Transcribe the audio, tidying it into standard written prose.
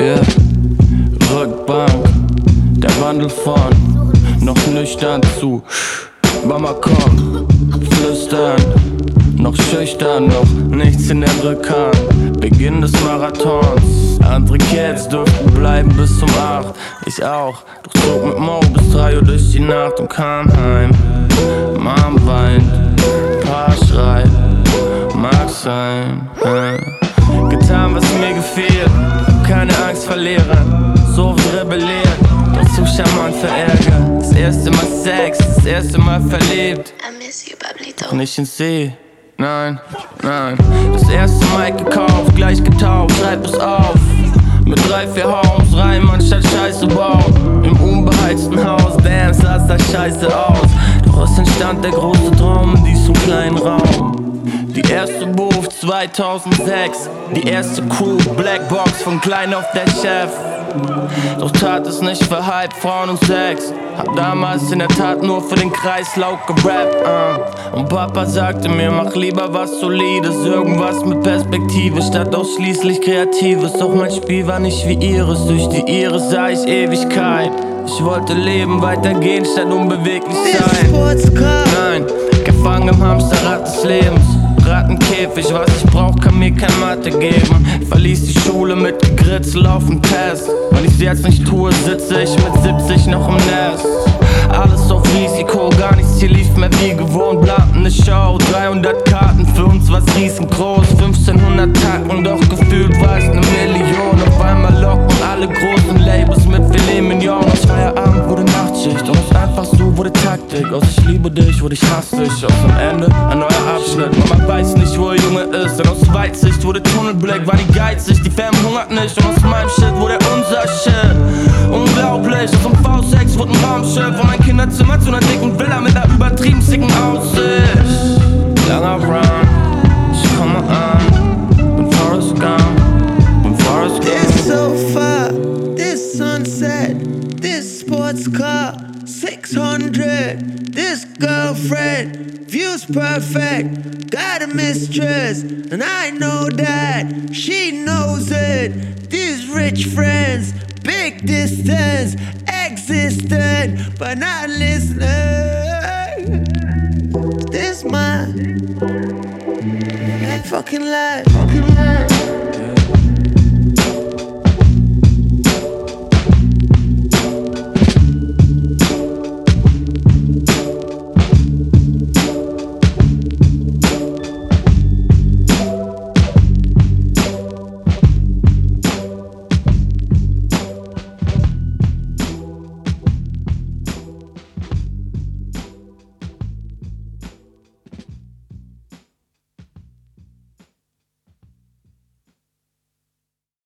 Yeah, Rückbank, der Wandel von noch nüchtern zu Mama komm, flüstern, noch schüchtern, noch nichts in der Rückhand. Beginn des Marathons, andere Kids durften bleiben bis um 8. Ich auch, doch zog mit Mo bis 3 Uhr durch die Nacht und kam heim. Mom weint, Pa schreit, mag sein. Getan, was mir gefiel, keine Angst verlieren, so oft rebelliert, doch zu charmant für Ärger. Das erste Mal Sex, das erste Mal verliebt, doch nicht in sie, nein, nein. Das erste Mal gekauft, gleich getauft, schreib es auf. Mit 3, 4 Homes rein, anstatt Scheiße bauen. Im unbeheizten Haus, damn, sah das scheiße aus. Doch es entstand der große Traum in diesem kleinen Raum. Die erste Move 2006, die erste Crew, Blackbox von klein auf der Chef. Doch tat es nicht für Hype, Frauen und Sex. Hab damals in der Tat nur für den Kreis laut gerappt, Und Papa sagte mir, mach lieber was Solides, irgendwas mit Perspektive, statt ausschließlich Kreatives. Doch mein Spiel war nicht wie ihres, durch die Iris sah ich Ewigkeit. Ich wollte leben, weitergehen, statt unbeweglich sein. Nein, gefangen im Hamsterrad des Lebens. Rattenkäfig, was ich brauch, kann mir kein Mathe geben. Verließ die Schule mit Gegritzel auf dem Test. Wenn ich's jetzt nicht tue, sitze ich mit 70 noch im Nest. Alles auf Risiko, gar nichts hier lief mehr wie gewohnt. Blatende Show, 300 Karten, für uns war's riesengroß. 1500 Tacken, doch gefühlt war es 1 Million. Auf einmal locken alle großen Labels mit Filet Mignon. Aus Feierabend wurde Nachtschicht, und aus einfach so wurde Taktik. Aus ich liebe dich wurde ich hasse dich, aus am Ende ein neuer Abschnitt. Mama weiß nicht, wo ihr Junge ist, denn aus Weitsicht wurde Tunnelblick, war die geizig. Die Fam hungert nicht, und aus meinem Shit wurde unser Shit. Unglaublich, aus dem V6 wurde ein Raumschiff und mein Kinderzimmer zu einer dicken Villa mit einer übertrieben sicken Aussicht. Langer Run, ich komme an, bin Forrest Gump, bin Forrest Gump. This sofa, this sunset, this sports car, 600, this girlfriend, view's perfect, got a mistress, and I know that, she knows it. These rich friends, big distance, existent, but not listening. This my fucking life.